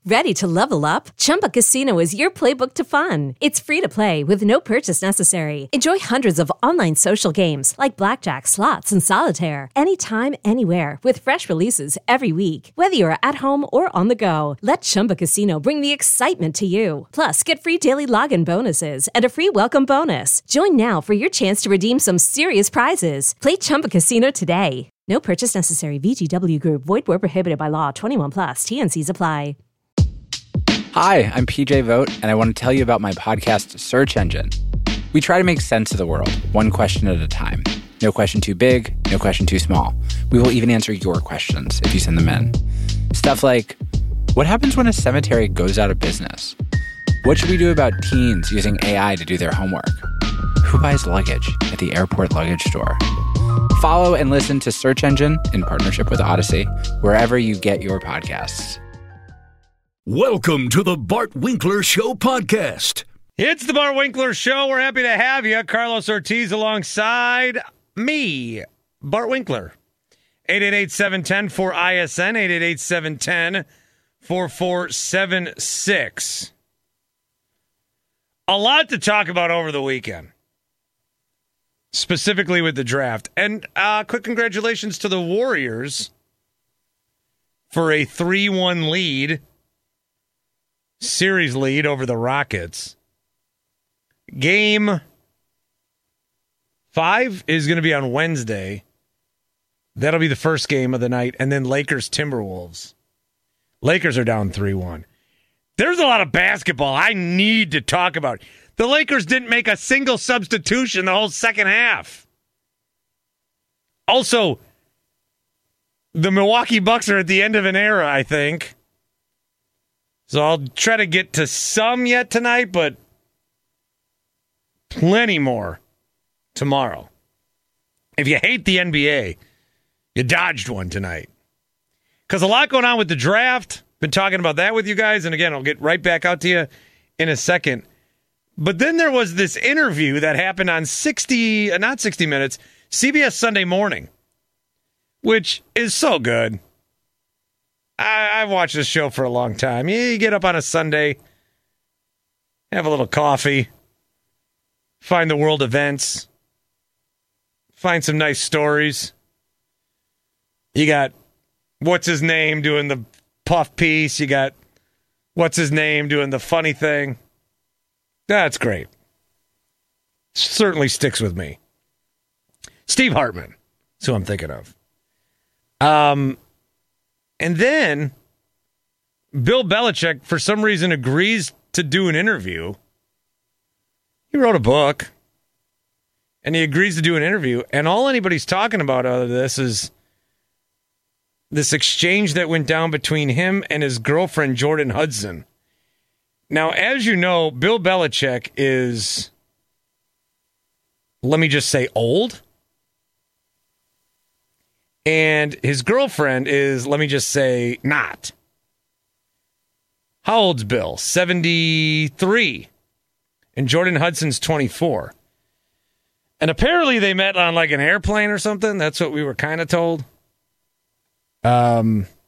Ready to level up? Chumba Casino is your playbook to fun. It's free to play with no purchase necessary. Enjoy hundreds of online social games like blackjack, slots, and solitaire anytime, anywhere with fresh releases every week. Whether you're at home or on the go, let Chumba Casino bring the excitement to you. Plus, get free daily login bonuses and a free welcome bonus. Join now for your chance to redeem some serious prizes. Play Chumba Casino today. No purchase necessary. VGW Group. Void where prohibited by law. 21 plus. TNCs apply. Hi, I'm PJ Vogt, and I want to tell you about my podcast, Search Engine. We try to make sense of the world, one question at a time. No question too big, no question too small. We will even answer your questions if you send them in. Stuff like, what happens when a cemetery goes out of business? What should we do about teens using AI to do their homework? Who buys luggage at the airport luggage store? Follow and listen to Search Engine in partnership with Odyssey, wherever you get your podcasts. Welcome to the Bart Winkler Show podcast. It's the Bart Winkler Show. We're happy to have you. Carlos Ortiz alongside me, Bart Winkler. 888-710-4ISN, 888-710-4476. A lot to talk about over the weekend, specifically with the draft. And quick congratulations to the Warriors for a 3-1 lead. Series lead over the Rockets. Game 5 is going to be on Wednesday. That'll be the first game of the night. And then Lakers-Timberwolves. Lakers are down 3-1. There's a lot of basketball I need to talk about. The Lakers didn't make a single substitution the whole second half. Also, the Milwaukee Bucks are at the end of an era, I think. So I'll try to get to some yet tonight, but plenty more tomorrow. If you hate the NBA, you dodged one tonight. Because a lot going on with the draft. Been talking about that with you guys. And again, I'll get right back out to you in a second. But then there was this interview that happened on not 60 Minutes, CBS Sunday Morning, which is so good. I've watched this show for a long time. You get up on a Sunday, have a little coffee, find the world events, find some nice stories. You got what's his name doing the puff piece. You got what's his name doing the funny thing. That's great. Certainly sticks with me. Steve Hartman is who I'm thinking of. And then Bill Belichick, for some reason, agrees to do an interview. He wrote a book, and he agrees to do an interview. And all anybody's talking about out of this is this exchange that went down between him and his girlfriend, Jordan Hudson. Now, as you know, Bill Belichick is, let me just say, old. And his girlfriend is, let me just say, not. How old's Bill? 73. And Jordan Hudson's 24. And apparently they met on like an airplane or something. That's what we were kind of told. But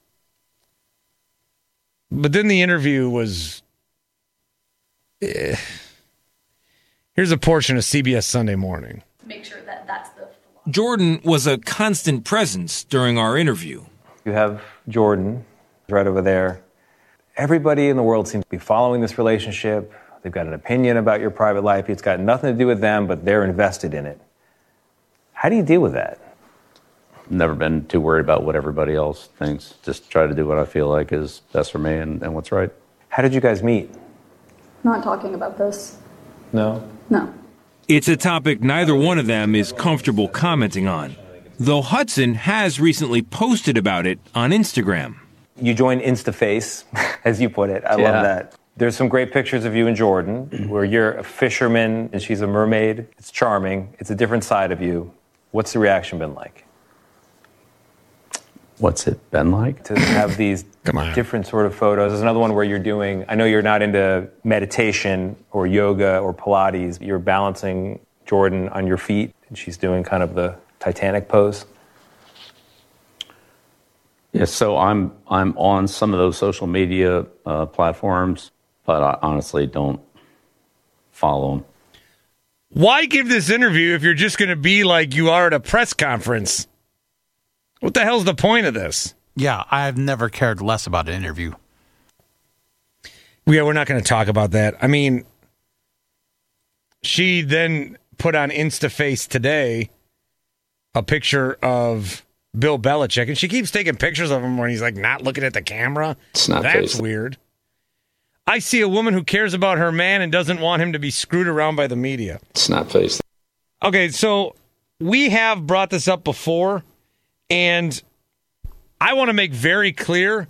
then the interview was... Here's a portion of CBS Sunday Morning. Make sure that that's the... Jordan was a constant presence during our interview. You have Jordan right over there. Everybody in the world seems to be following this relationship. They've got an opinion about your private life. It's got nothing to do with them, but they're invested in it. How do you deal with that? Never been too worried about what everybody else thinks. Just try to do what I feel like is best for me and what's right. How did you guys meet? Not talking about this. No? No. It's a topic neither one of them is comfortable commenting on, though Hudson has recently posted about it on Instagram. You joined InstaFace, as you put it. I love that. There's some great pictures of you and Jordan, where you're a fisherman and she's a mermaid. It's charming. It's a different side of you. What's the reaction been like? What's it been like? To have these different sort of photos. There's another one where you're doing, I know you're not into meditation or yoga or Pilates. You're balancing Jordan on your feet, and she's doing kind of the Titanic pose. Yeah, so I'm on some of those social media platforms, but I honestly don't follow them. Why give this interview if you're just going to be like you are at a press conference? What the hell's the point of this? Yeah, I've never cared less about an interview. Yeah, we're not going to talk about that. I mean, she then put on InstaFace today a picture of Bill Belichick, and she keeps taking pictures of him when he's like not looking at the camera. That's weird. I see a woman who cares about her man and doesn't want him to be screwed around by the media. Snap face. Okay, so we have brought this up before, and I want to make very clear,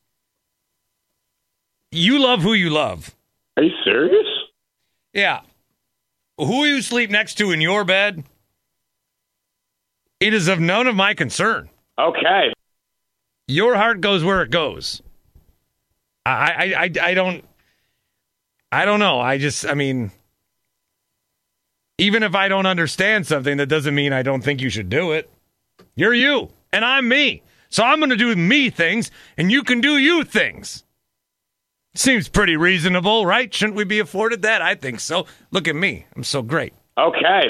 you love who you love. Are you serious? Yeah. Who you sleep next to in your bed, it is of none of my concern. Okay. Your heart goes where it goes. I don't know. I mean, even if I don't understand something, that doesn't mean I don't think you should do it. You're you, and I'm me. So I'm going to do me things, and you can do you things. Seems pretty reasonable, right? Shouldn't we be afforded that? I think so. Look at me. I'm so great. Okay.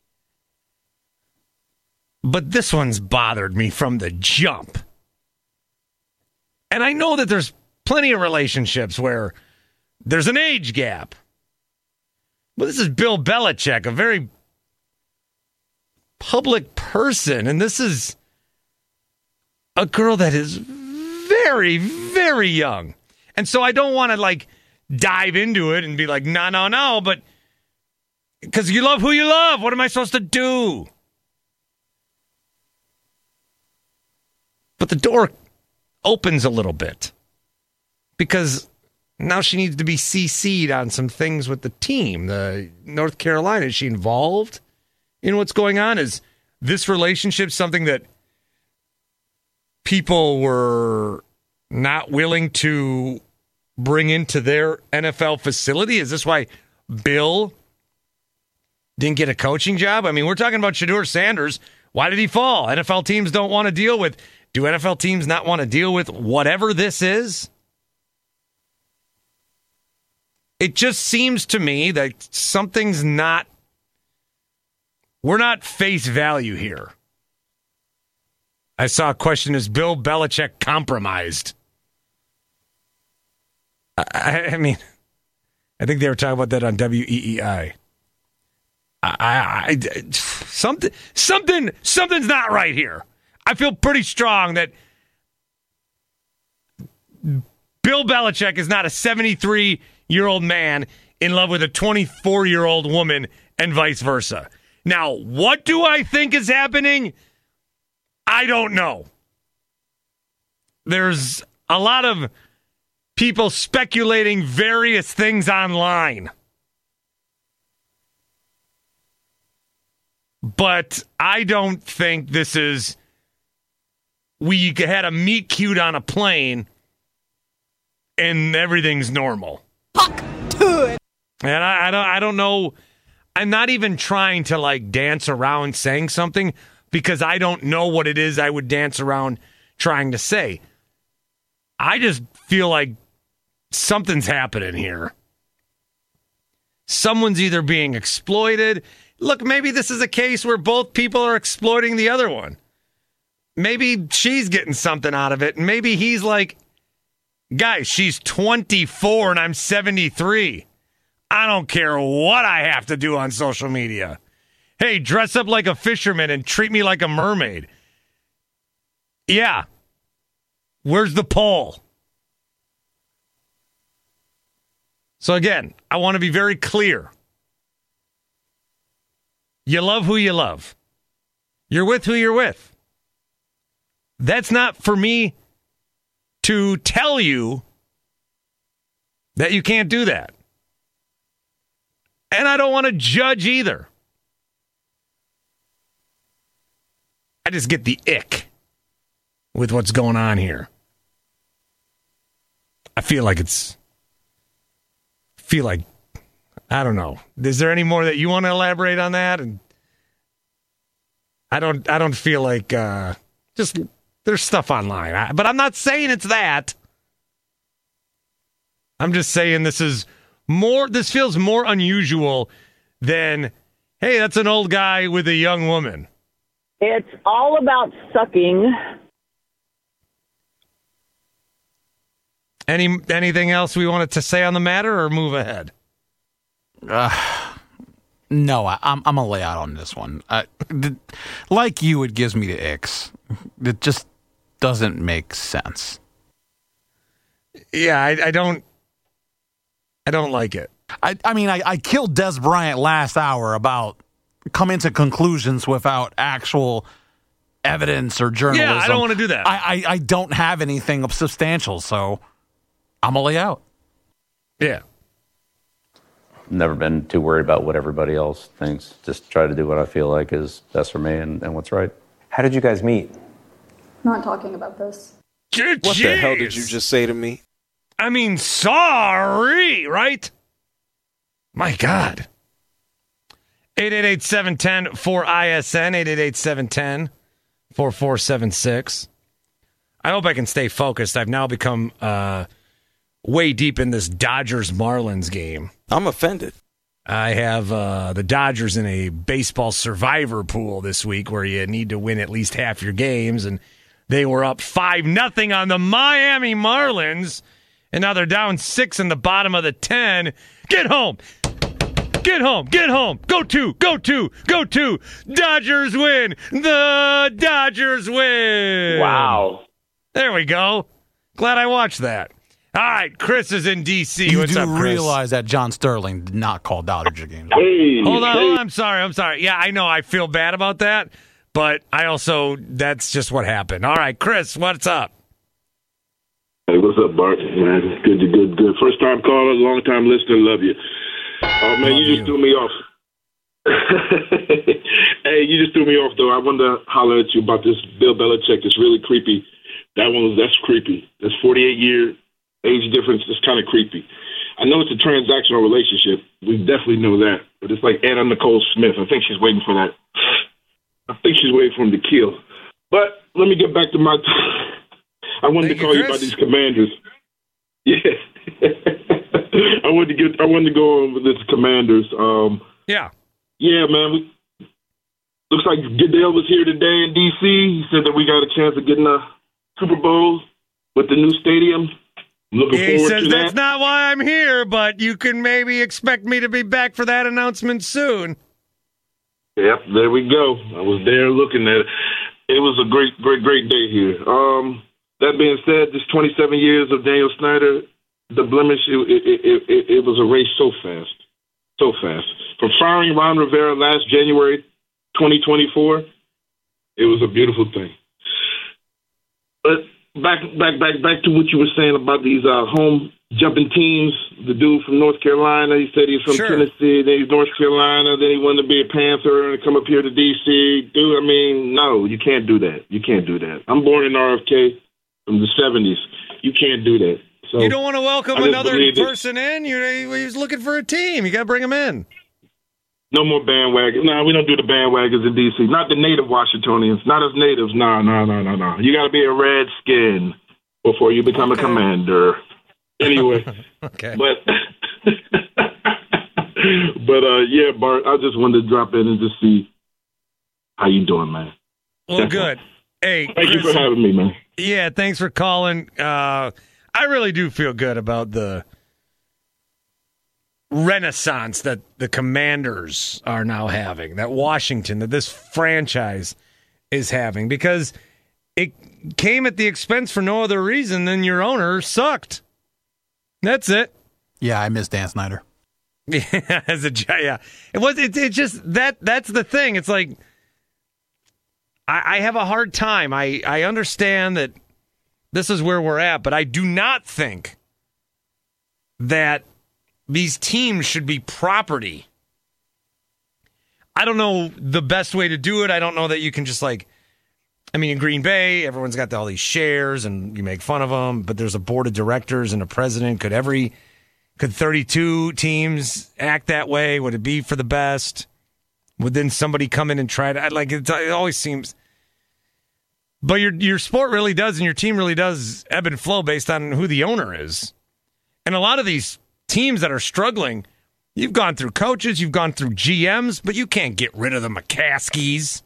But this one's bothered me from the jump. And I know that there's plenty of relationships where there's an age gap. But this is Bill Belichick, a very public person. And this is a girl that is very, very young. And so I don't want to, like, dive into it and be like, no. But because you love who you love. What am I supposed to do? But the door opens a little bit. Because now she needs to be CC'd on some things with the team. The North Carolina, is she involved in what's going on? Is this relationship something that people were not willing to bring into their NFL facility? Is this why Bill didn't get a coaching job? I mean, we're talking about Shedeur Sanders. Why did he fall? NFL teams don't want to deal with. Do NFL teams not want to deal with whatever this is? It just seems to me that something's not. We're not face value here. I saw a question, is Bill Belichick compromised? I mean, I think they were talking about that on WEEI. Something's not right here. I feel pretty strong that Bill Belichick is not a 73-year-old man in love with a 24-year-old woman and vice versa. Now, what do I think is happening? I don't know. There's a lot of people speculating various things online. But I don't think this is, we had a meet cute on a plane and everything's normal. Fuck to it. And I don't know. I'm not even trying to like dance around saying something because I don't know what it is I would dance around trying to say. I just feel like something's happening here. Someone's either being exploited. Look, maybe this is a case where both people are exploiting the other one. Maybe she's getting something out of it. And maybe he's like, guys, she's 24 and I'm 73. I don't care what I have to do on social media. Hey, dress up like a fisherman and treat me like a mermaid. Yeah. Where's the pole? So again, I want to be very clear. You love who you love. You're with who you're with. That's not for me to tell you that you can't do that. And I don't want to judge either. I just get the ick with what's going on here. I feel like I don't know. Is there any more that you want to elaborate on that? And I don't feel like just There's stuff online, but I'm not saying it's that. I'm just saying this feels more unusual than, hey, that's an old guy with a young woman. It's all about sucking. Anything else we wanted to say on the matter or move ahead? No, I'm going to lay out on this one. Like you, it gives me the icks. It just doesn't make sense. Yeah, I don't like it. I killed Des Bryant last hour about coming to conclusions without actual evidence or journalism. Yeah, I don't want to do that. I don't have anything substantial, so I'm going to lay out. Yeah. Never been too worried about what everybody else thinks. Just try to do what I feel like is best for me and what's right. How did you guys meet? Not talking about this. What the hell did you just say to me? I mean, sorry, right? My God. 888-710-4ISN, 888-710-4476. I hope I can stay focused. I've now become way deep in this Dodgers-Marlins game. I'm offended. I have the Dodgers in a baseball survivor pool this week where you need to win at least half your games, and they were up 5-0 on the Miami Marlins, and now they're down 6 in the bottom of the 10. Get home! Get home! Get home! Go to! Dodgers win! The Dodgers win! Wow. There we go. Glad I watched that. All right, Chris is in D.C. You What's do up, Chris? realize that John Sterling did not call Dodger games. Hey, Hold on. I'm sorry. Yeah, I know. I feel bad about that, but that's just what happened. All right, Chris, what's up? Hey, what's up, Bart? Man, good. First time caller, long time listener. Love you. Oh man, you just threw me off. Hey, you just threw me off though. I wanted to holler at you about this Bill Belichick. It's really creepy. That's creepy. That's 48-year age difference. It's kind of creepy. I know it's a transactional relationship. We definitely know that. But it's like Anna Nicole Smith. I think she's waiting for that. I think she's waiting for him to kill. But let me get back to my. I wanted to call you about these Commanders. Yeah. I wanted to go on with this Commanders. Yeah. Yeah, man. Looks like Goodell was here today in D.C. He said that we got a chance of getting a Super Bowl with the new stadium. I'm looking forward he says to that. That's not why I'm here, but you can maybe expect me to be back for that announcement soon. Yep, there we go. I was there looking at it. It was a great day here. That being said, this 27 years of Daniel Snyder, the blemish, it was erased so fast. From firing Ron Rivera last January 2024, it was a beautiful thing. But back to what you were saying about these home jumping teams. The dude from North Carolina, he said he's from Tennessee, then he's North Carolina, then he wanted to be a Panther and come up here to D.C. Dude, I mean, no, you can't do that. I'm born in RFK from the 70s. You can't do that. So you don't want to welcome another person in? He's looking for a team. You got to bring him in. No more bandwagon. No, we don't do the bandwagons in D.C. Not the native Washingtonians. Not us natives. No. You got to be a Redskin before you become a commander. Anyway. Okay. But yeah, Bart, I just wanted to drop in and just see how you doing, man. Well, good. Hey, thank you for having me, man. Yeah, thanks for calling. I really do feel good about the renaissance that the Commanders are now having, that Washington, that this franchise is having, because it came at the expense for no other reason than your owner sucked. That's it. Yeah, I miss Dan Snyder. Yeah, it just that's the thing. It's like I have a hard time. I understand that this is where we're at, but I do not think that these teams should be property. I don't know the best way to do it. I don't know that you can just in Green Bay, everyone's got all these shares and you make fun of them, but there's a board of directors and a president. Could 32 teams act that way? Would it be for the best? Would then somebody come in and try to, it always seems. But your sport really does, and your team really does ebb and flow based on who the owner is. And a lot of these teams that are struggling, you've gone through coaches, you've gone through GMs, but you can't get rid of the McCaskies.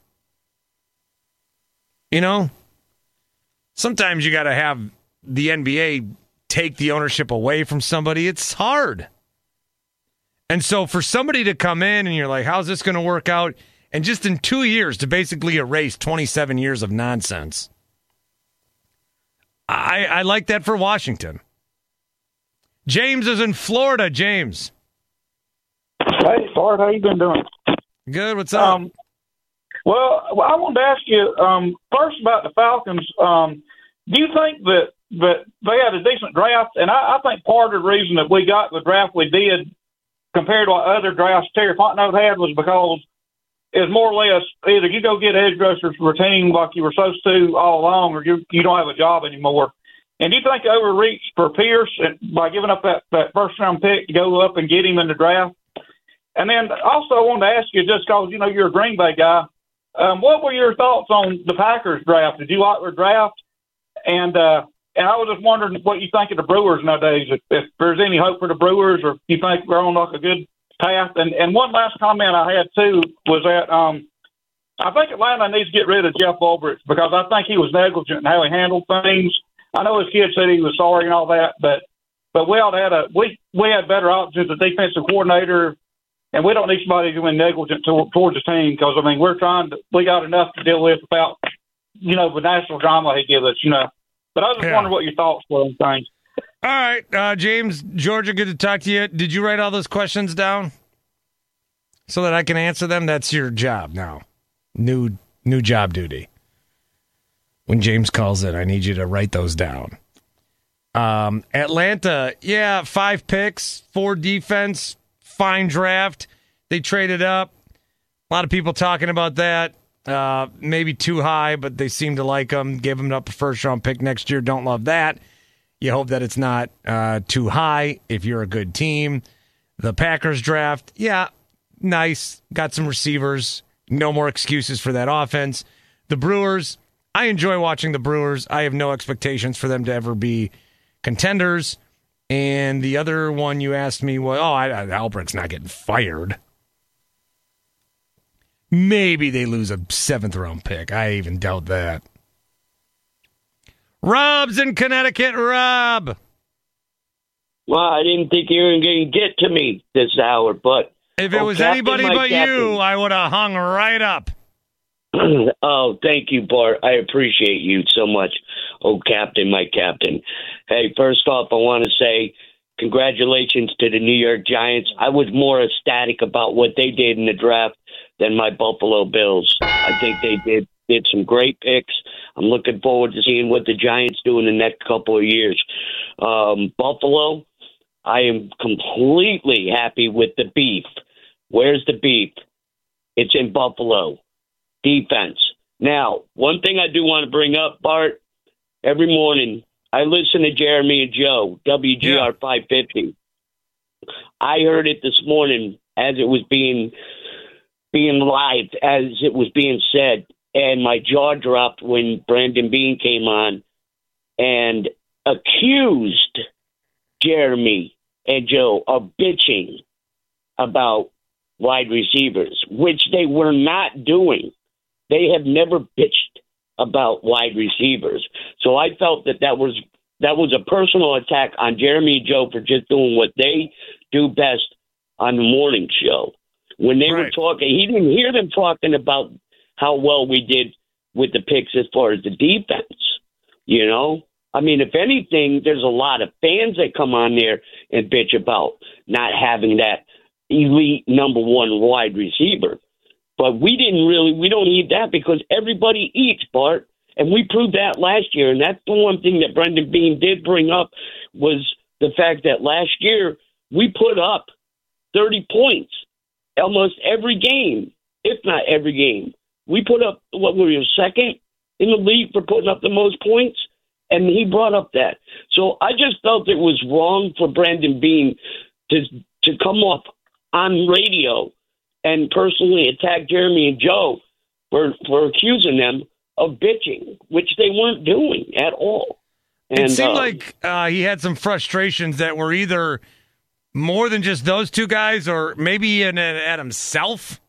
You know? Sometimes you got to have the NBA take the ownership away from somebody. It's hard. And so for somebody to come in and you're like, how's this going to work out? And just in 2 years to basically erase 27 years of nonsense. I like that for Washington. James is in Florida. James. Hey, Bart, how you been doing? Good. What's up? Well, I wanted to ask you first about the Falcons. Do you think that they had a decent draft? And I think part of the reason that we got the draft we did compared to what other drafts Terry Fontenot had was because it's more or less either you go get edge rushers for a team like you were supposed to all along, or you don't have a job anymore. And do you think they overreached for Pierce by giving up that first-round pick to go up and get him in the draft? And then also I wanted to ask you, just because, you're a Green Bay guy, what were your thoughts on the Packers draft? Did you like their draft? And I was just wondering what you think of the Brewers nowadays, if there's any hope for the Brewers, or you think they're on like a good path. And one last comment I had, too, was that I think Atlanta needs to get rid of Jeff Ulbrich because I think he was negligent in how he handled things. I know his kid said he was sorry and all that, but we had better options, a defensive coordinator, and we don't need somebody who's been negligent towards the team because, we got enough to deal with without, the national drama he gave us, But I was just wondering what your thoughts were on things. All right, James, Georgia, good to talk to you. Did you write all those questions down so that I can answer them? That's your job now. New job duty. When James calls in, I need you to write those down. Atlanta, 5 picks, 4 defense, fine draft. They traded up. A lot of people talking about that. Maybe too high, but they seem to like them. Give them up a first-round pick next year. Don't love that. You hope that it's not too high if you're a good team. The Packers draft, nice. Got some receivers. No more excuses for that offense. The Brewers, I enjoy watching the Brewers. I have no expectations for them to ever be contenders. And the other one you asked me was, Albrigh's not getting fired. Maybe they lose a 7th-round pick. I even doubt that. Rob's in Connecticut. Rob. Well, I didn't think you were going to get to me this hour, but if it was anybody but you, I would have hung right up. Oh, thank you, Bart. I appreciate you so much. Oh, Captain, my Captain. Hey, first off, I want to say congratulations to the New York Giants. I was more ecstatic about what they did in the draft than my Buffalo Bills. I think they did some great picks. I'm looking forward to seeing what the Giants do in the next couple of years. Buffalo, I am completely happy with the beef. Where's the beef? It's in Buffalo. Defense. Now, one thing I do want to bring up, Bart, every morning I listen to Jeremy and Joe, WGR 550. I heard it this morning as it was being live, as it was being said, and my jaw dropped when Brandon Beane came on and accused Jeremy and Joe of bitching about wide receivers, which they were not doing. They have never bitched about wide receivers. So I felt that was a personal attack on Jeremy and Joe for just doing what they do best on the morning show. When they were talking, he didn't hear them talking about how well we did with the picks as far as the defense. I mean, if anything, there's a lot of fans that come on there and bitch about not having that elite number one wide receiver. But we don't need that because everybody eats, Bart. And we proved that last year. And that's the one thing that Brendan Beane did bring up was the fact that last year we put up 30 points almost every game, if not every game. We put up, second in the league for putting up the most points? And he brought up that. So I just felt it was wrong for Brandon Beane to come off on radio and personally attack Jeremy and Joe for accusing them of bitching, which they weren't doing at all. And, it seemed like he had some frustrations that were either more than just those two guys, or maybe at himself.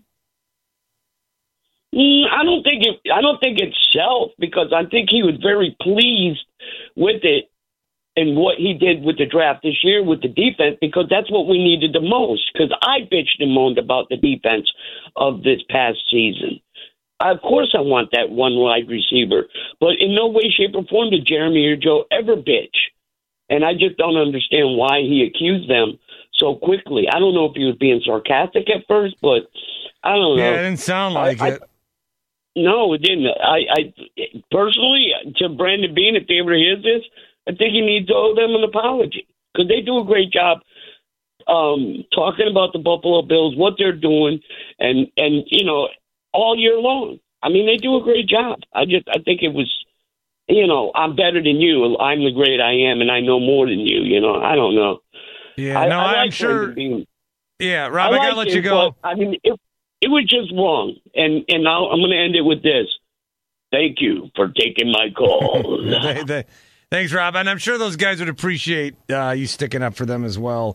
I don't think it's self, because I think he was very pleased with it and what he did with the draft this year with the defense, because that's what we needed the most. Because I bitched and moaned about the defense of this past season. Of course, I want that one wide receiver, but in no way, shape, or form did Jeremy or Joe ever bitch. And I just don't understand why he accused them so quickly. I don't know if he was being sarcastic at first, but I don't know. Yeah, it didn't sound like it. No, it didn't. I personally, to Brandon Beane, if they ever hear this, I think he needs to owe them an apology, because they do a great job talking about the Buffalo Bills, what they're doing, and you know, all year long. I mean, they do a great job. I think it was, you know, I'm better than you. I'm the great I am, and I know more than you. You know, I don't know. Yeah, I'm sure. Yeah, Rob, I gotta let you go. But, I mean, it was just wrong, and now I'm going to end it with this. Thank you for taking my call. Thanks, Rob. And I'm sure those guys would appreciate you sticking up for them as well.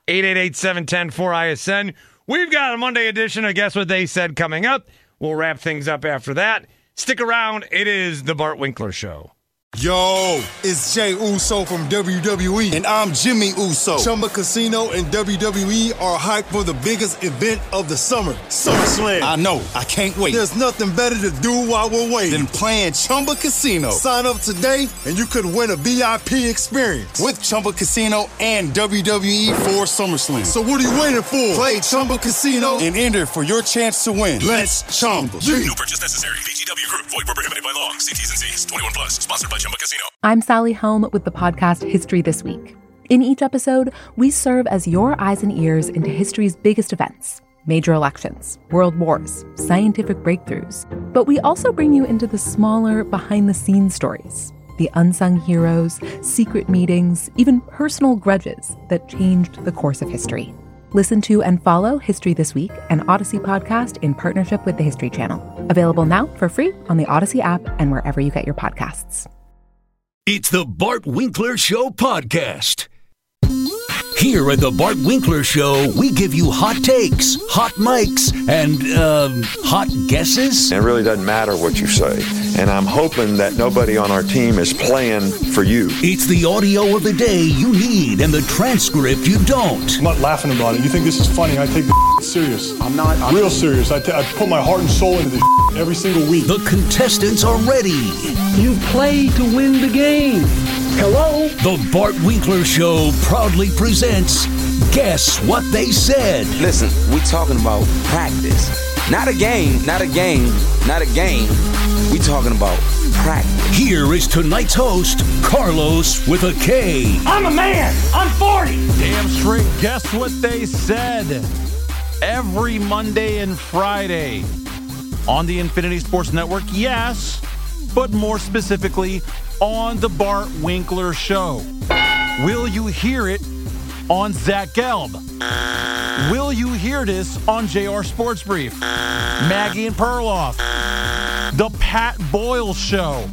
888-710-4ISN. We've got a Monday edition of Guess What They Said coming up. We'll wrap things up after that. Stick around. It is the Bart Winkler Show. Yo, it's Jay Uso from WWE, and I'm Jimmy Uso. Chumba Casino and WWE are hyped for the biggest event of the summer, SummerSlam. I know, I can't wait. There's nothing better to do while we're waiting than playing Chumba Casino. Sign up today, and you could win a VIP experience with Chumba Casino and WWE for SummerSlam. So what are you waiting for? Play Chumba Casino and enter for your chance to win. Let's Chumba. No purchase necessary. VGW Group. Void where prohibited by law. See T's and C's. 21 plus. Sponsored by Chumba Casino. I'm Sally Helm with the podcast History This Week. In each episode, we serve as your eyes and ears into history's biggest events, major elections, world wars, scientific breakthroughs. But we also bring you into the smaller, behind-the-scenes stories, the unsung heroes, secret meetings, even personal grudges that changed the course of history. Listen to and follow History This Week, an Odyssey podcast in partnership with the History Channel. Available now for free on the Odyssey app and wherever you get your podcasts. It's the Bart Winkler Show podcast. Here at the Bart Winkler Show, we give you hot takes, hot mics, and, hot guesses. It really doesn't matter what you say. And I'm hoping that nobody on our team is playing for you. It's the audio of the day you need and the transcript you don't. I'm not laughing about it. You think this is funny? I take the serious. I'm real serious. I put my heart and soul into this every single week. The contestants are ready. You play to win the game. Hello? The Bart Winkler Show proudly presents Guess What They Said. Listen, we're talking about practice. Not a game. We talking about practice. Here is tonight's host, Carlos with a K. I'm a man. I'm 40. Damn straight. Guess what they said? Every Monday and Friday on the Infinity Sports Network. Yes, but more specifically on the Bart Winkler Show. Will you hear it on Zach Gelb? Will you hear this on JR Sports Brief? Maggie and Perloff? The Pat Boyle Show?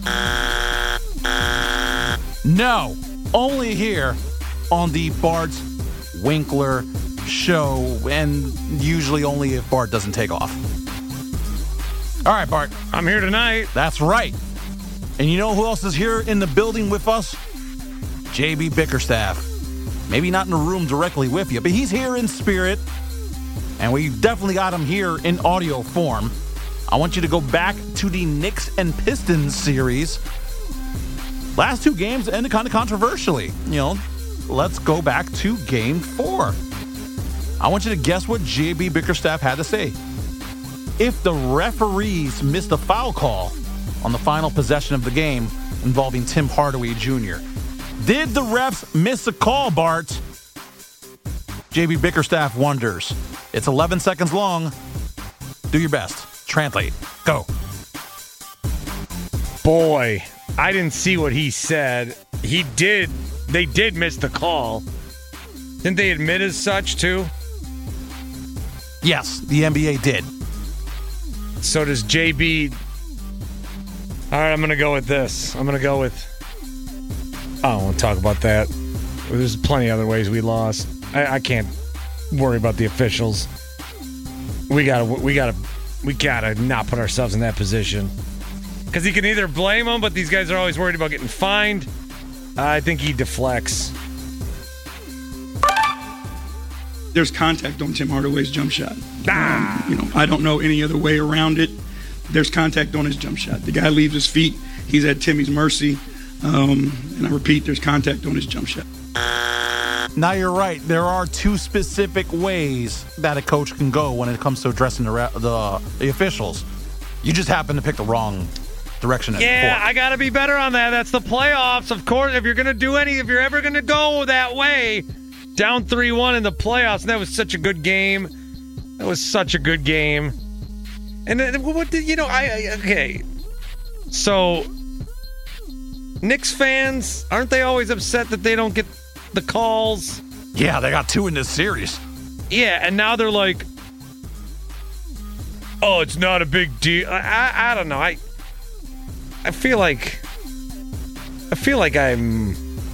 No, only here on the Bart Winkler Show, and usually only if Bart doesn't take off. All right, Bart. I'm here tonight. That's right. And you know who else is here in the building with us? JB Bickerstaff. Maybe not in the room directly with you, but he's here in spirit. And we definitely got him here in audio form. I want you to go back to the Knicks and Pistons series. Last two games ended kind of controversially. You know, let's go back to Game 4. I want you to guess what JB Bickerstaff had to say. If the referees missed a foul call on the final possession of the game involving Tim Hardaway Jr., did the refs miss a call, Bart? JB Bickerstaff wonders. It's 11 seconds long. Do your best. Translate. Go. Boy, I didn't see what he said. They did miss the call. Didn't they admit as such, too? Yes, the NBA did. So does JB All right, I'm going to go with this. I don't want to talk about that. There's plenty of other ways we lost. I can't worry about the officials. We gotta not put ourselves in that position. Because he can either blame them, but these guys are always worried about getting fined. I think he deflects. There's contact on Tim Hardaway's jump shot. I don't know any other way around it. There's contact on his jump shot. The guy leaves his feet. He's at Timmy's mercy. And I repeat, there's contact on his jump shot. Now you're right. There are two specific ways that a coach can go when it comes to addressing the officials. You just happen to pick the wrong direction. I got to be better on that. That's the playoffs. Of course, if you're ever going to go that way, down 3-1 in the playoffs, and that was such a good game. And then, okay. So, Knicks fans, aren't they always upset that they don't get the calls? Yeah, they got 2 in this series. Yeah, and now they're like, oh, it's not a big deal. I don't know. I feel like I'm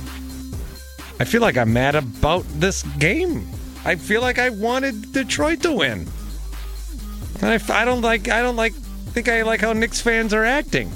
mad about this game. I feel like I wanted Detroit to win. And I think I like how Knicks fans are acting.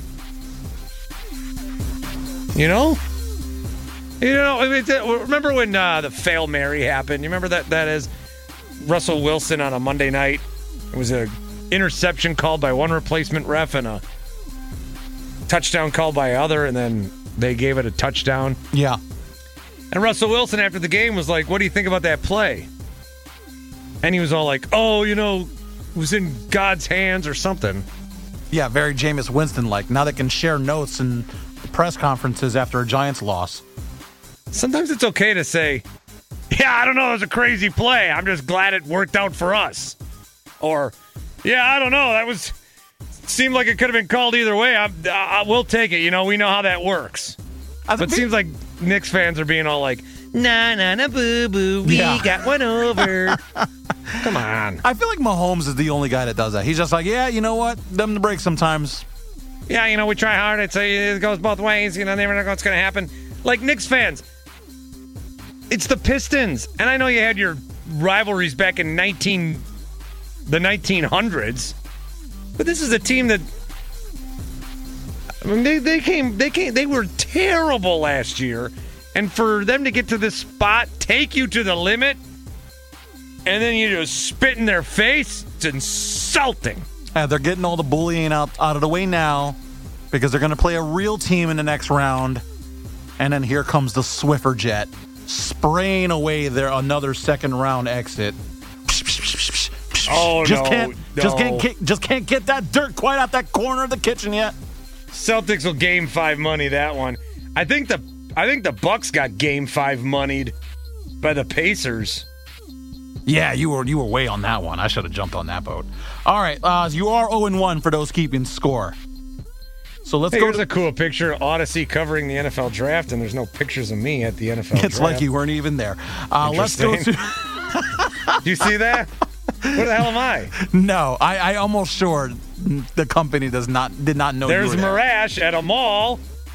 Remember when the Fail Mary happened? You remember that is Russell Wilson on a Monday night. It was a interception called by one replacement ref and a touchdown called by other, and then they gave it a touchdown. Yeah. And Russell Wilson after the game was like, "What do you think about that play?" And he was all like, "Oh, it was in God's hands or something." Yeah, very Jameis Winston-like. Now they can share notes in press conferences after a Giants loss. Sometimes it's okay to say, "Yeah, I don't know, it was a crazy play. I'm just glad it worked out for us." Or, "Yeah, I don't know, seemed like it could have been called either way. We'll take it. We know how that works." But it seems like Knicks fans are being all like, "Nah, boo-boo, we got one over." Come on. I feel like Mahomes is the only guy that does that. He's just like, yeah, you know what? Them to break sometimes. Yeah, we try hard. It goes both ways. Never know what's going to happen. Like Knicks fans, it's the Pistons. And I know you had your rivalries back in the 1900s. But this is a team that, they were terrible last year. And for them to get to this spot, take you to the limit, and then you just spit in their face, it's insulting. They're getting all the bullying out of the way now because they're going to play a real team in the next round. And then here comes the Swiffer Jet, spraying away another second-round exit. Oh, just can't get that dirt quite out that corner of the kitchen yet. Celtics will Game 5 money that one. I think the Bucks got Game 5 moneyed by the Pacers. Yeah, you were way on that one. I should have jumped on that boat. All right, you are 0-1 for those keeping score. So let's go. Here's a cool picture of Odyssey covering the NFL draft, and there's no pictures of me at the NFL draft. It's like you weren't even there. Let's go to. Do you see that? Where the hell am I? No, I almost sure the company did not know. There's you were there. Marash at a mall.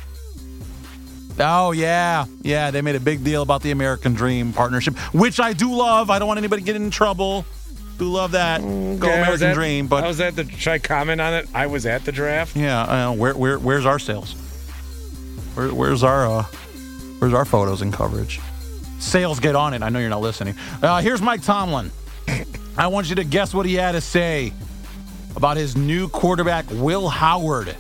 Oh, yeah. Yeah, they made a big deal about the American Dream partnership, which I do love. I don't want anybody getting in trouble. Do love that. Go American Dream. But I was at should I comment on it? I was at the draft. Yeah. Where's our sales? Where's our photos and coverage? Sales, get on it. I know you're not listening. Here's Mike Tomlin. I want you to guess what he had to say about his new quarterback, Will Howard.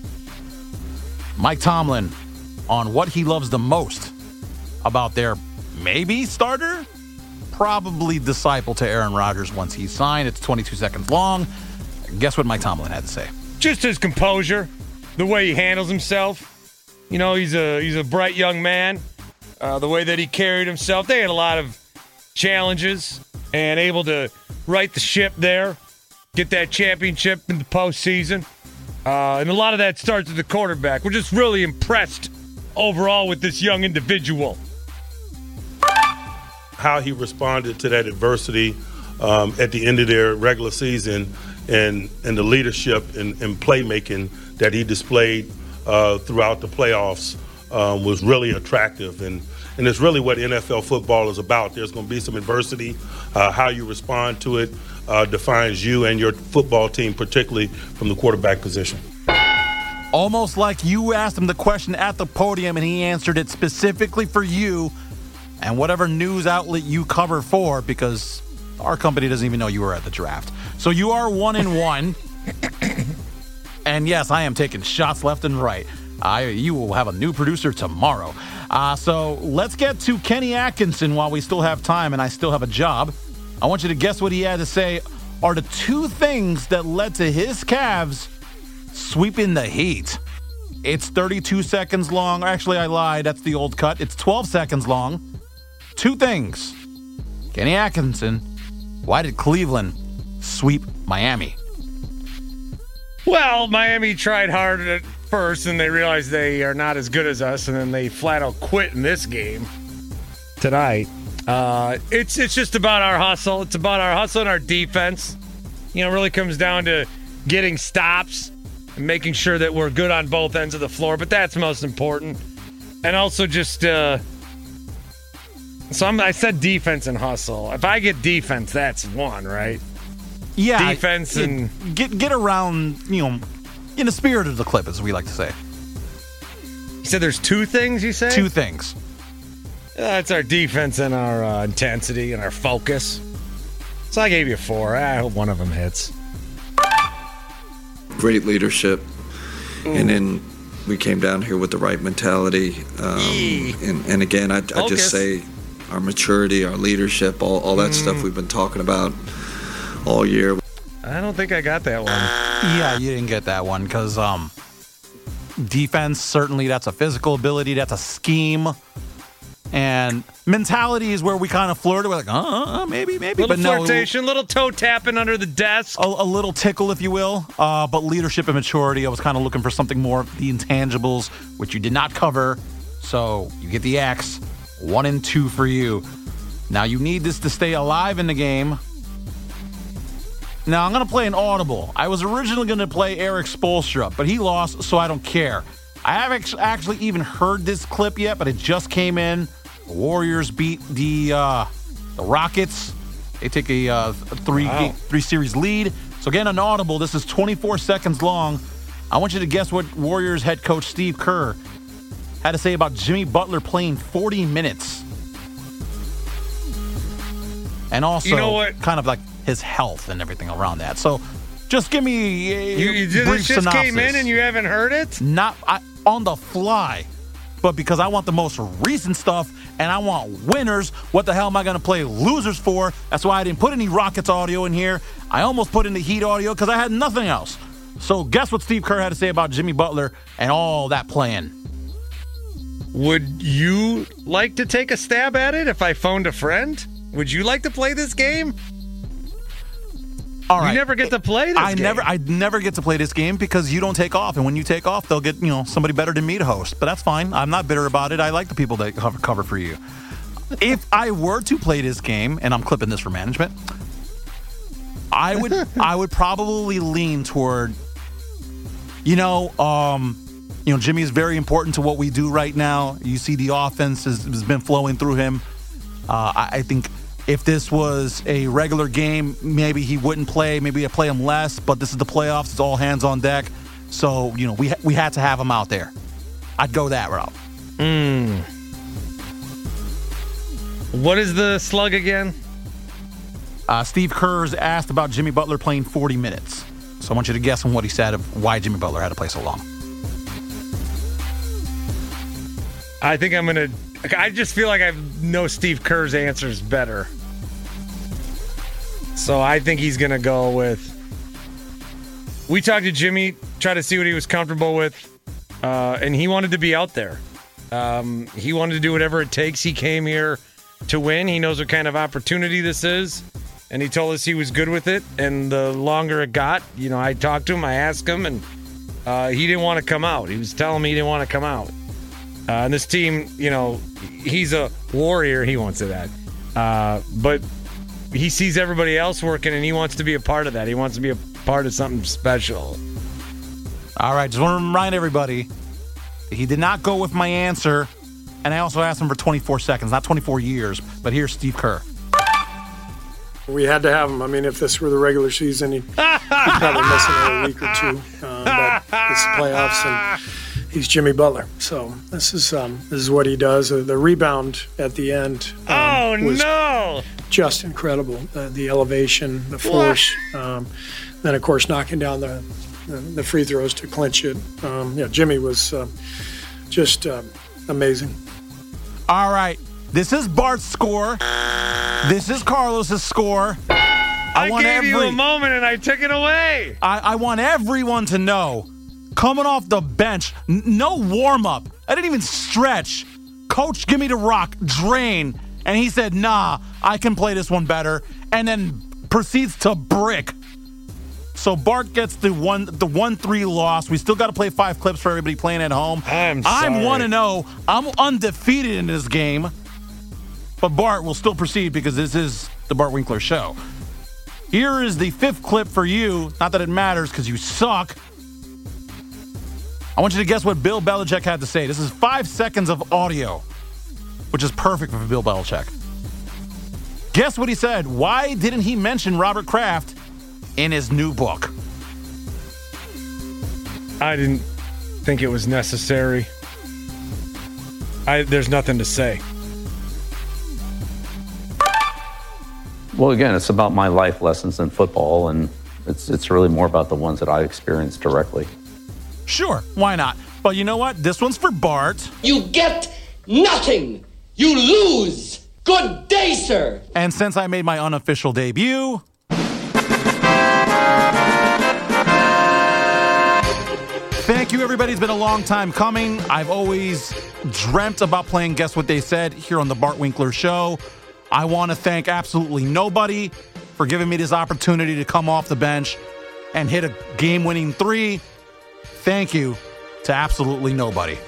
Mike Tomlin on what he loves the most about their maybe starter, probably disciple to Aaron Rodgers once he's signed. It's 22 seconds long. Guess what Mike Tomlin had to say? Just his composure, the way he handles himself. He's a bright young man. The way that he carried himself. They had a lot of challenges and able to right the ship there, get that championship in the postseason. And a lot of that starts with the quarterback. We're just really impressed overall with this young individual. How he responded to that adversity at the end of their regular season and the leadership and playmaking that he displayed throughout the playoffs was really attractive. And it's really what NFL football is about. There's going to be some adversity. How you respond to it defines you and your football team, particularly from the quarterback position. Almost like you asked him the question at the podium and he answered it specifically for you and whatever news outlet you cover for, because our company doesn't even know you were at the draft. So you are 1-1. And yes, I am taking shots left and right. You will have a new producer tomorrow. So let's get to Kenny Atkinson while we still have time and I still have a job. I want you to guess what he had to say are the two things that led to his Cavs sweeping the Heat. It's 32 seconds long. Actually, I lied. That's the old cut. It's 12 seconds long. Two things. Kenny Atkinson, why did Cleveland sweep Miami? Well, Miami tried hard at first, and they realized they are not as good as us, and then they flat out quit in this game tonight. It's just about our hustle. It's about our hustle and our defense. You know, it really comes down to getting stops and making sure that we're good on both ends of the floor, but that's most important. And also just, I said defense and hustle. If I get defense, that's one, right? Yeah. Defense and... Get around, in the spirit of the clip, as we like to say. You said there's two things, you say? Two things. That's our defense and our intensity and our focus. So I gave you 4. I hope one of them hits. Great leadership. And then we came down here with the right mentality. And again, I just say our maturity, our leadership, all that stuff we've been talking about all year. I don't think I got that one. Yeah, you didn't get that one because defense, certainly that's a physical ability, that's a scheme. And mentality is where we kind of flirted. We're like, maybe. Little but flirtation, little toe tapping under the desk. A little tickle, if you will. But leadership and maturity, I was kind of looking for something more of the intangibles, which you did not cover. So you get the X. 1 and 2 for you. Now you need this to stay alive in the game. Now I'm going to play an audible. I was originally going to play Eric Spoelstra, but he lost, so I don't care. I haven't actually even heard this clip yet, but it just came in. The Warriors beat the Rockets. They take a three series lead. So again, an audible. This is 24 seconds long. I want you to guess what Warriors head coach Steve Kerr had to say about Jimmy Butler playing 40 minutes. And also kind of like his health and everything around that. So just give me a brief synopsis. Just came in and you haven't heard it? Not on the fly. But because I want the most recent stuff and I want winners, what the hell am I going to play losers for? That's why I didn't put any Rockets audio in here. I almost put in the Heat audio because I had nothing else. So guess what Steve Kerr had to say about Jimmy Butler and all that playing. Would you like to take a stab at it if I phoned a friend? Would you like to play this game? All right. You never get to play this game. I never get to play this game because you don't take off. And when you take off, they'll get, somebody better than me to host. But that's fine. I'm not bitter about it. I like the people that cover for you. If I were to play this game, and I'm clipping this for management, I would probably lean toward, Jimmy is very important to what we do right now. You see the offense has been flowing through him. I think if this was a regular game, maybe he wouldn't play. Maybe I'd play him less, but this is the playoffs. It's all hands on deck. So, we had to have him out there. I'd go that route. What is the slug again? Steve Kerr's asked about Jimmy Butler playing 40 minutes. So I want you to guess on what he said of why Jimmy Butler had to play so long. I think I just feel like I know Steve Kerr's answers better. So I think he's going to go with... We talked to Jimmy, tried to see what he was comfortable with, and he wanted to be out there. He wanted to do whatever it takes. He came here to win. He knows what kind of opportunity this is, and he told us he was good with it. And the longer it got, I talked to him, I asked him, and he didn't want to come out. He was telling me he didn't want to come out. And this team, he's a warrior. He won't say that. But he sees everybody else working, and he wants to be a part of that. He wants to be a part of something special. All right, just want to remind everybody, he did not go with my answer, and I also asked him for 24 seconds, not 24 years, but here's Steve Kerr. We had to have him. I mean, if this were the regular season, he'd probably miss another week or two. But it's the playoffs, and he's Jimmy Butler. So this is what he does. The rebound at the end was just incredible. The elevation, the force. Then, of course, knocking down the free throws to clinch it. Jimmy was just amazing. All right. This is Bart's score. This is Carlos's score. I gave you a moment and I took it away. I want everyone to know, coming off the bench, no warm-up. I didn't even stretch. Coach, give me the rock, drain. And he said, nah, I can play this one better. And then proceeds to brick. So Bart gets the 1-3 loss. We still got to play 5 clips for everybody playing at home. I'm sorry. I'm 1-0. I'm undefeated in this game. But Bart will still proceed because this is the Bart Winkler Show. Here is the 5th clip for you. Not that it matters because you suck. I want you to guess what Bill Belichick had to say. This is 5 seconds of audio, which is perfect for Bill Belichick. Guess what he said. Why didn't he mention Robert Kraft in his new book? I didn't think it was necessary. There's nothing to say. Well, again, it's about my life lessons in football, and it's really more about the ones that I experienced directly. Sure, why not? But you know what? This one's for Bart. You get nothing. You lose. Good day, sir. And since I made my unofficial debut, thank you, everybody. It's been a long time coming. I've always dreamt about playing Guess What They Said here on the Bart Winkler Show. I want to thank absolutely nobody for giving me this opportunity to come off the bench and hit a game-winning 3. Thank you to absolutely nobody.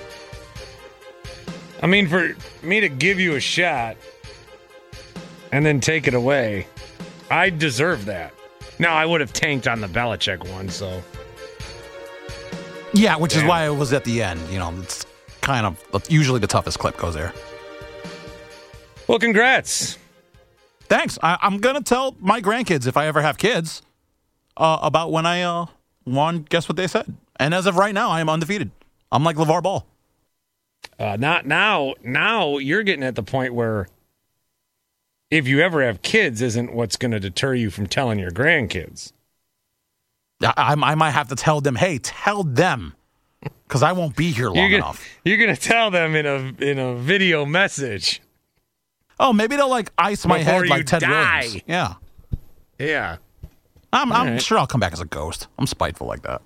I mean, for me to give you a shot and then take it away, I deserve that. Now, I would have tanked on the Belichick one, so. Yeah, which is why it was at the end. You know, it's kind of usually the toughest clip goes there. Well, congrats. Thanks. I'm going to tell my grandkids, if I ever have kids, about when I won Guess What They Said. And as of right now, I am undefeated. I'm like LeVar Ball. Not now. Now you're getting at the point where if you ever have kids, isn't what's going to deter you from telling your grandkids. I might have to tell them, hey, tell them, because I won't be here long enough. You're going to tell them in a video message. Oh, maybe they'll like ice my head like Ted die. Williams. Yeah. Yeah. I'm sure I'll come back as a ghost. I'm spiteful like that.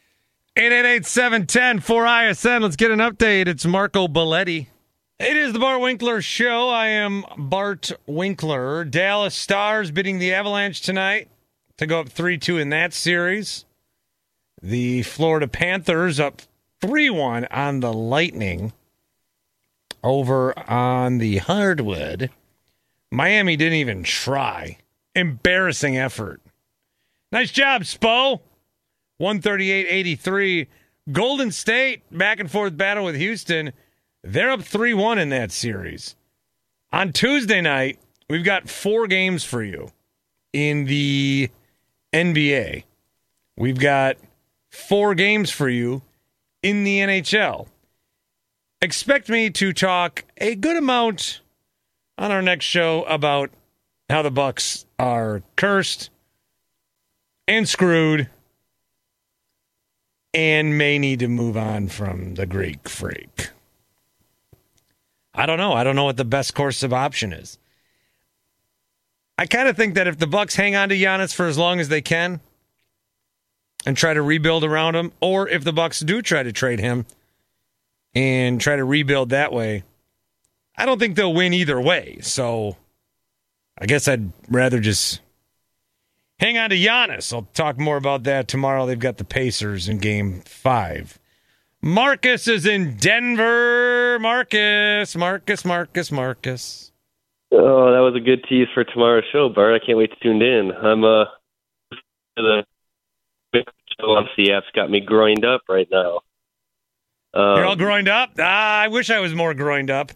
888-710-4ISN. Let's get an update. It's Marco Belletti. It is the Bart Winkler Show. I am Bart Winkler. Dallas Stars beating the Avalanche tonight to go up 3-2 in that series. The Florida Panthers up 3-1 on the Lightning. Over on the hardwood, Miami didn't even try. Embarrassing effort. Nice job, Spo. 138-83. Golden State, back and forth battle with Houston. They're up 3-1 in that series. On Tuesday night, we've got 4 games for you in the NBA. We've got 4 games for you in the NHL. Expect me to talk a good amount on our next show about how the Bucks are cursed and screwed and may need to move on from the Greek Freak. I don't know. I don't know what the best course of option is. I kind of think that if the Bucks hang on to Giannis for as long as they can and try to rebuild around him, or if the Bucks do try to trade him and try to rebuild that way, I don't think they'll win either way. So I guess I'd rather just hang on to Giannis. I'll talk more about that tomorrow. They've got the Pacers in Game 5. Marcus is in Denver. Marcus. Oh, that was a good tease for tomorrow's show, Bart. I can't wait to tune in. I'm the on the app's got me groined up right now. You're all groined up? I wish I was more groined up.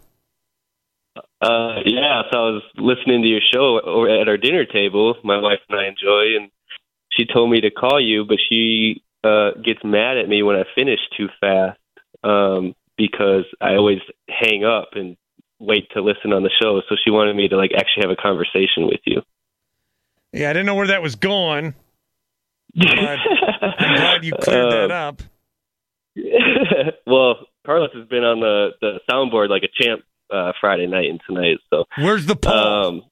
Yeah, so I was listening to your show at our dinner table, my wife and I enjoy, and she told me to call you, but she gets mad at me when I finish too fast because I always hang up and wait to listen on the show. So she wanted me to actually have a conversation with you. Yeah, I didn't know where that was going, but I'm glad you cleared that up. Well, Carlos has been on the soundboard like a champ Friday night and tonight. So where's the poll?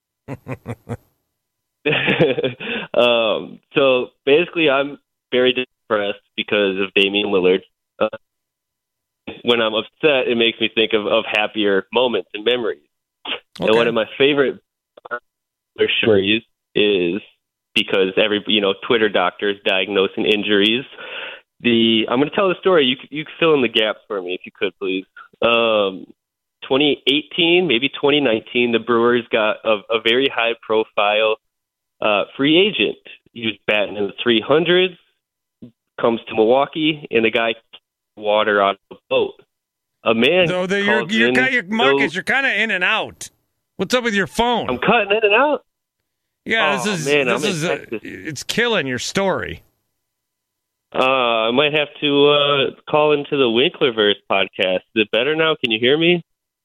So basically, I'm very depressed because of Damian Lillard. When I'm upset, it makes me think of happier moments and memories. Okay. And one of my favorite stories is because Twitter doctors diagnosing injuries. I'm going to tell the story. You can fill in the gaps for me if you could, please. 2018, maybe 2019, the Brewers got a very high-profile free agent. He was batting in the 300s, comes to Milwaukee, and the guy water out of a boat. A man. So Marcus, you're kind of in and out. What's up with your phone? I'm cutting in and out. Yeah, it's killing your story. I might have to call into the Winklerverse podcast. Is it better now? Can you hear me?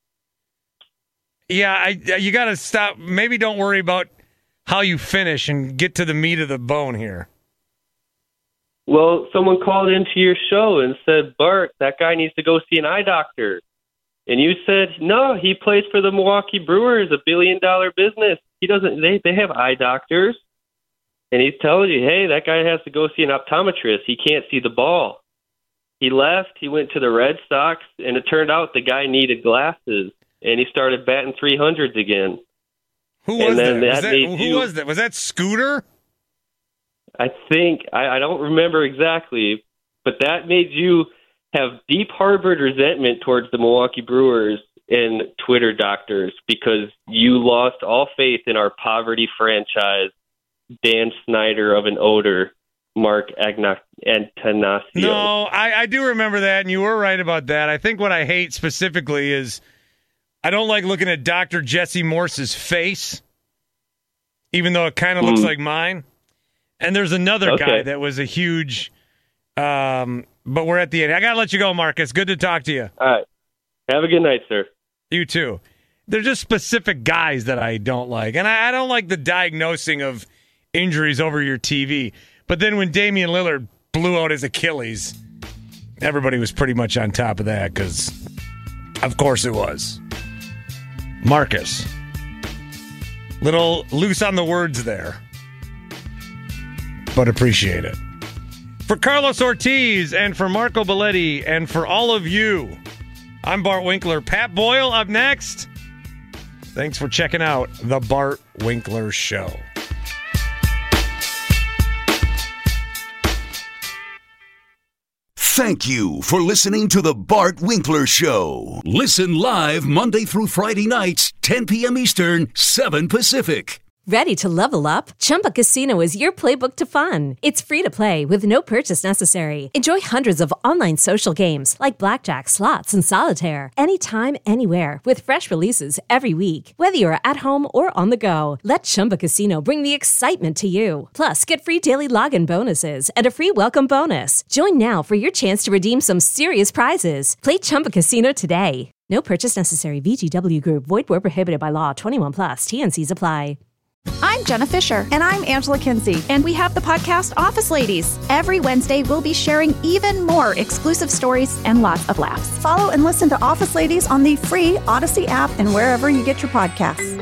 Yeah, you got to stop. Maybe don't worry about how you finish and get to the meat of the bone here. Well, someone called into your show and said, Bart, that guy needs to go see an eye doctor. And you said, no, he plays for the Milwaukee Brewers, $1 billion business. He doesn't. They have eye doctors. And he's telling you, hey, that guy has to go see an optometrist. He can't see the ball. He left. He went to the Red Sox, and it turned out the guy needed glasses, and he started batting 300s again. Who was that? Who was that? Was that Scooter? I think. I don't remember exactly, but that made you have deep harbored resentment towards the Milwaukee Brewers and Twitter doctors because you lost all faith in our poverty franchise, Dan Snyder of an odor, Mark Attanasio. No, I do remember that, and you were right about that. I think what I hate specifically is I don't like looking at Dr. Jesse Morse's face, even though it kind of looks like mine. And there's another guy that was a huge but we're at the end. I got to let you go, Marcus. Good to talk to you. All right. Have a good night, sir. You too. They're just specific guys that I don't like. And I don't like the diagnosing of injuries over your TV. But then when Damian Lillard blew out his Achilles, everybody was pretty much on top of that because, of course, it was. Marcus. Little loose on the words there. But appreciate it. For Carlos Ortiz and for Marco Belletti and for all of you, I'm Bart Winkler. Pat Boyle up next. Thanks for checking out The Bart Winkler Show. Thank you for listening to The Bart Winkler Show. Listen live Monday through Friday nights, 10 p.m. Eastern, 7 Pacific. Ready to level up? Chumba Casino is your playbook to fun. It's free to play with no purchase necessary. Enjoy hundreds of online social games like blackjack, slots, and solitaire anytime, anywhere with fresh releases every week. Whether you're at home or on the go, let Chumba Casino bring the excitement to you. Plus, get free daily login bonuses and a free welcome bonus. Join now for your chance to redeem some serious prizes. Play Chumba Casino today. No purchase necessary. VGW Group. Void where prohibited by law. 21+. TNCs apply. I'm Jenna Fisher. And I'm Angela Kinsey. And we have the podcast Office Ladies. Every Wednesday, we'll be sharing even more exclusive stories and lots of laughs. Follow and listen to Office Ladies on the free Odyssey app and wherever you get your podcasts.